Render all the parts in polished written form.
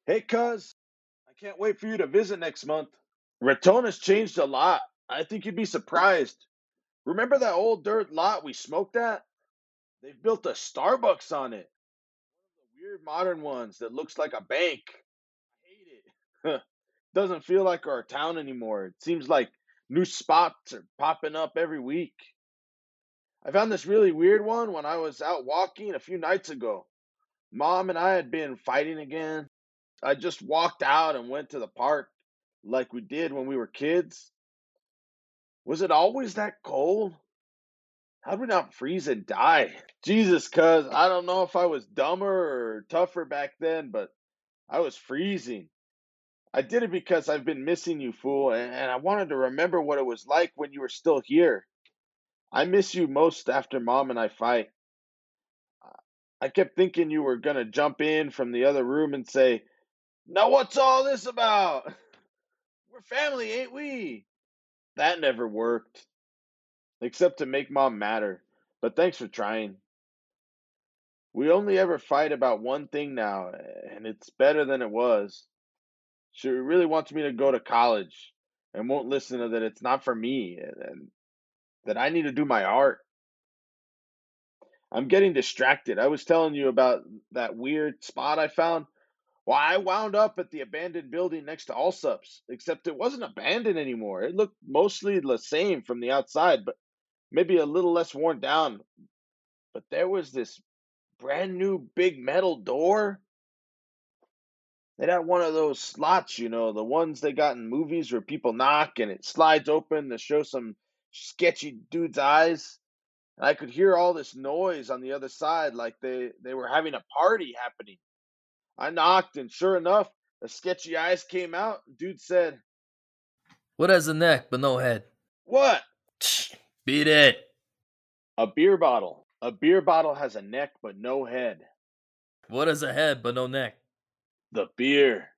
Hey, cuz, I can't wait for you to visit next month. Ratona's changed a lot. I think you'd be surprised. Remember that old dirt lot we smoked at? They've built a Starbucks on it. The weird modern ones that looks like a bank. I hate it. Doesn't feel like our town anymore. It seems like new spots are popping up every week. I found this really weird one when I was out walking a few nights ago. Mom and I had been fighting again. I just walked out and went to the park like we did when we were kids. Was it always that cold? How'd we not freeze and die? Jesus, cuz I don't know if I was dumber or tougher back then, but I was freezing. I did it because I've been missing you, fool, and I wanted to remember what it was like when you were still here. I miss you most after mom and I fight. I kept thinking you were gonna jump in from the other room and say, "Now what's all this about? We're family, ain't we?" That never worked, except to make mom matter. But thanks for trying. We only ever fight about one thing now, and it's better than it was. She really wants me to go to college and won't listen to that it's not for me and that I need to do my art. I'm getting distracted. I was telling you about that weird spot I found. Well, I wound up at the abandoned building next to Allsup's, except it wasn't abandoned anymore. It looked mostly the same from the outside, but maybe a little less worn down. But there was this brand new big metal door. It had one of those slots, the ones they got in movies where people knock and it slides open to show some sketchy dude's eyes. And I could hear all this noise on the other side, like they were having a party happening. I knocked, and sure enough, the sketchy eyes came out. Dude said, What has a neck but no head? "What?" Tch, beat it. A beer bottle. A beer bottle has a neck but no head. What has a head but no neck? The beer.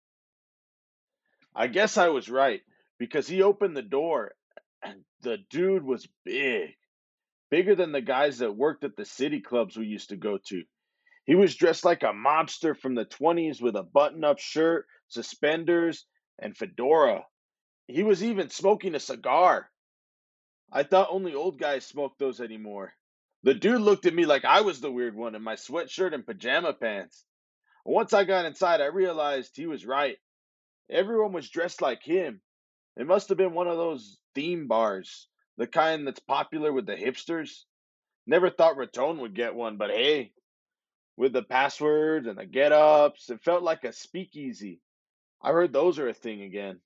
I guess I was right because he opened the door and the dude was big. Bigger than the guys that worked at the city clubs we used to go to. He was dressed like a mobster from the 20s with a button up shirt, suspenders, and fedora. He was even smoking a cigar. I thought only old guys smoked those anymore. The dude looked at me like I was the weird one in my sweatshirt and pajama pants. Once I got inside, I realized he was right. Everyone was dressed like him. It must have been one of those theme bars, the kind that's popular with the hipsters. Never thought Raton would get one, but hey, with the passwords and the get ups, it felt like a speakeasy. I heard those are a thing again.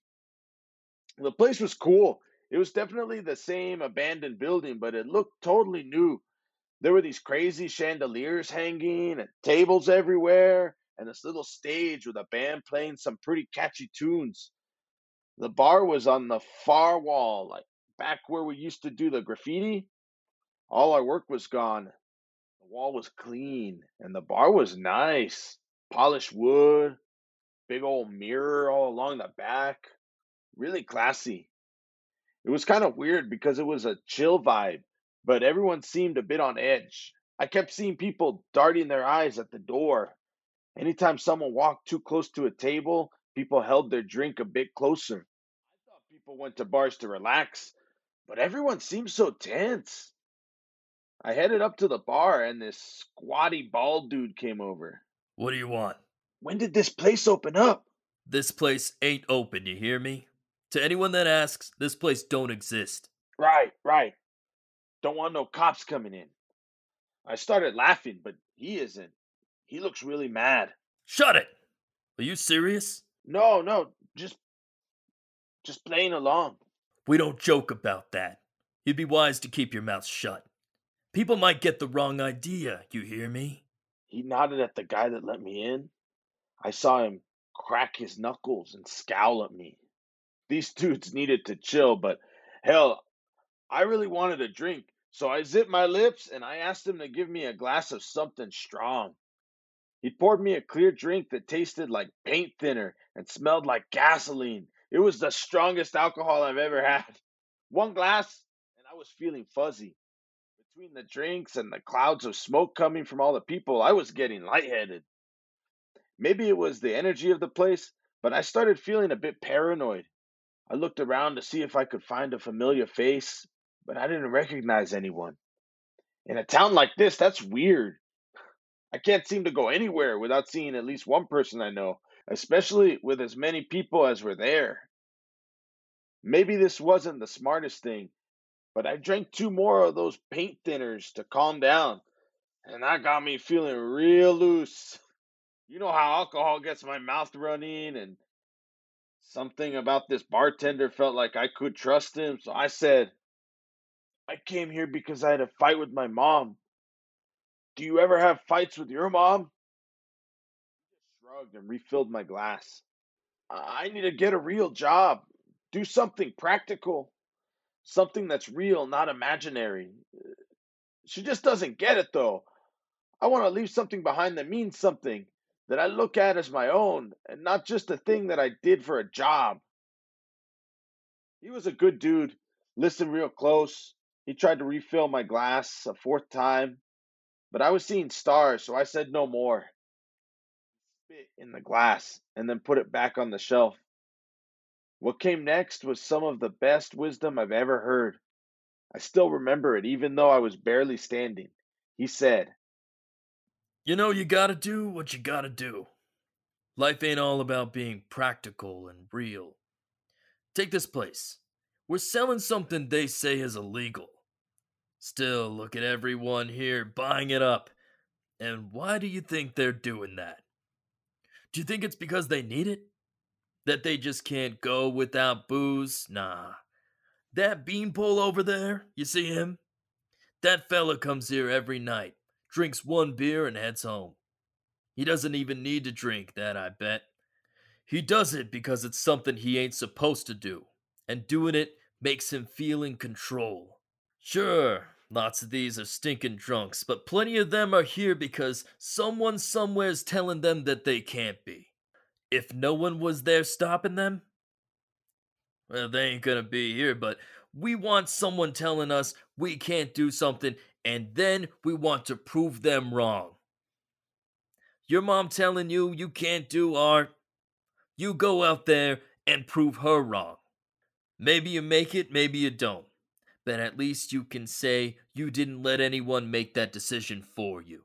The place was cool. It was definitely the same abandoned building, but it looked totally new. There were these crazy chandeliers hanging and tables everywhere, and this little stage with a band playing some pretty catchy tunes. The bar was on the far wall, like back where we used to do the graffiti. All our work was gone. The wall was clean, and the bar was nice. Polished wood, big old mirror all along the back. Really classy. It was kind of weird because it was a chill vibe, but everyone seemed a bit on edge. I kept seeing people darting their eyes at the door. Anytime someone walked too close to a table, people held their drink a bit closer. I thought people went to bars to relax, but everyone seemed so tense. I headed up to the bar and this squatty bald dude came over. What do you want? When did this place open up? This place ain't open, you hear me? To anyone that asks, this place don't exist. Right, right. Don't want no cops coming in. I started laughing, but he isn't. He looks really mad. Shut it! Are you serious? No, no, just playing along. We don't joke about that. You'd be wise to keep your mouth shut. People might get the wrong idea, you hear me? He nodded at the guy that let me in. I saw him crack his knuckles and scowl at me. These dudes needed to chill, but hell, I really wanted a drink. So I zipped my lips and I asked him to give me a glass of something strong. He poured me a clear drink that tasted like paint thinner and smelled like gasoline. It was the strongest alcohol I've ever had. One glass, and I was feeling fuzzy. Between the drinks and the clouds of smoke coming from all the people, I was getting lightheaded. Maybe it was the energy of the place, but I started feeling a bit paranoid. I looked around to see if I could find a familiar face, but I didn't recognize anyone. In a town like this, that's weird. I can't seem to go anywhere without seeing at least one person I know, especially with as many people as were there. Maybe this wasn't the smartest thing, but I drank two more of those paint thinners to calm down, and that got me feeling real loose. You know how alcohol gets my mouth running, and something about this bartender felt like I could trust him, so I said, I came here because I had a fight with my mom. Do you ever have fights with your mom? Shrugged and refilled my glass. I need to get a real job. Do something practical. Something that's real, not imaginary. She just doesn't get it though. I want to leave something behind that means something, that I look at as my own, and not just a thing that I did for a job. He was a good dude, listened real close. He tried to refill my glass a fourth time, but I was seeing stars, so I said no more. Spit in the glass and then put it back on the shelf. What came next was some of the best wisdom I've ever heard. I still remember it, even though I was barely standing. He said, You know, you gotta do what you gotta do. Life ain't all about being practical and real. Take this place. We're selling something they say is illegal. Still, look at everyone here buying it up. And why do you think they're doing that? Do you think it's because they need it? That they just can't go without booze? Nah. That beanpole over there, you see him? That fella comes here every night, drinks one beer, and heads home. He doesn't even need to drink that, I bet. He does it because it's something he ain't supposed to do, and doing it makes him feel in control. Sure, lots of these are stinking drunks, but plenty of them are here because someone somewhere's telling them that they can't be. If no one was there stopping them, well, they ain't gonna be here, but we want someone telling us we can't do something, and then we want to prove them wrong. Your mom telling you you can't do art, you go out there and prove her wrong. Maybe you make it, maybe you don't. But at least you can say you didn't let anyone make that decision for you.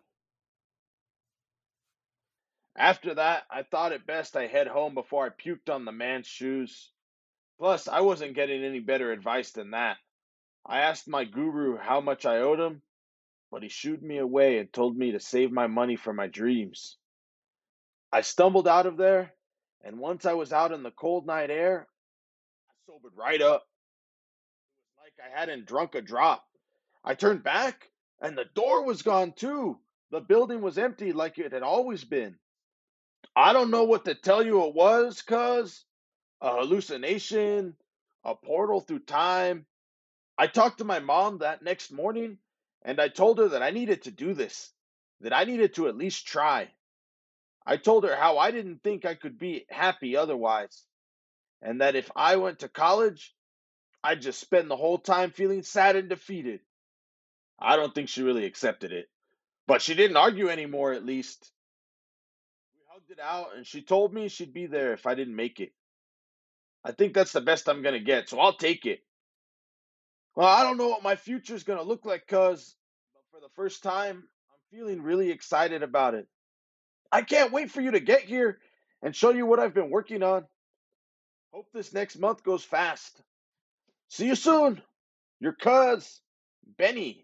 after that, I thought it best I head home before I puked on the man's shoes. Plus, I wasn't getting any better advice than that. I asked my guru how much I owed him, but he shooed me away and told me to save my money for my dreams. I stumbled out of there, and once I was out in the cold night air, I sobered right up. It was like I hadn't drunk a drop. I turned back, and the door was gone too. The building was empty like it had always been. I don't know what to tell you it was, cuz a hallucination, a portal through time. I talked to my mom that next morning, and I told her that I needed to do this, that I needed to at least try. I told her how I didn't think I could be happy otherwise, and that if I went to college, I'd just spend the whole time feeling sad and defeated. I don't think she really accepted it, but she didn't argue anymore, at least. We hugged it out, and she told me she'd be there if I didn't make it. I think that's the best I'm gonna get, so I'll take it. Well, I don't know what my future's gonna look like, cuz, but for the first time, I'm feeling really excited about it. I can't wait for you to get here and show you what I've been working on. Hope this next month goes fast. See you soon. Your cuz, Benny.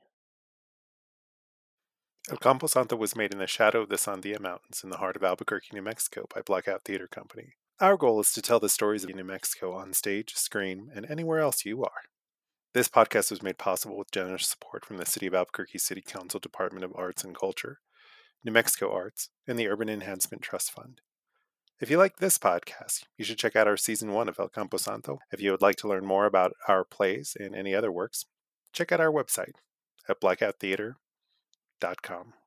El Campo Santo was made in the shadow of the Sandia Mountains in the heart of Albuquerque, New Mexico by Blackout Theater Company. Our goal is to tell the stories of New Mexico on stage, screen, and anywhere else you are. This podcast was made possible with generous support from the City of Albuquerque City Council Department of Arts and Culture, New Mexico Arts, and the Urban Enhancement Trust Fund. If you like this podcast, you should check out our Season 1 of El Campo Santo. If you would like to learn more about our plays and any other works, check out our website at blackouttheater.com.